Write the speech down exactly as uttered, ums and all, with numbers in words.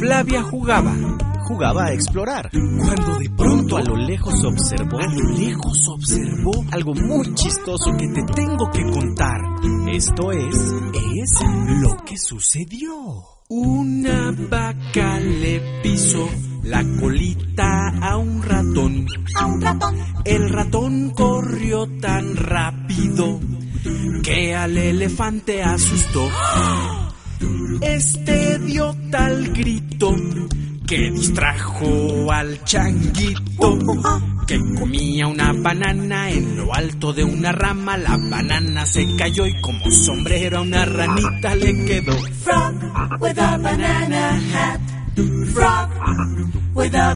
Flavia jugaba, jugaba a explorar, cuando de pronto a lo lejos observó, a lo lejos observó algo muy chistoso que te tengo que contar. Esto es, es lo que sucedió. Una vaca le pisó la colita a un ratón. A un ratón. El ratón corrió tan rápido que al elefante asustó. Este dio tal grito que distrajo al changuito, que comía una banana en lo alto de una rama. La banana se cayó y como sombrero a una ranita le quedó. Frog with a banana hat. Frog with a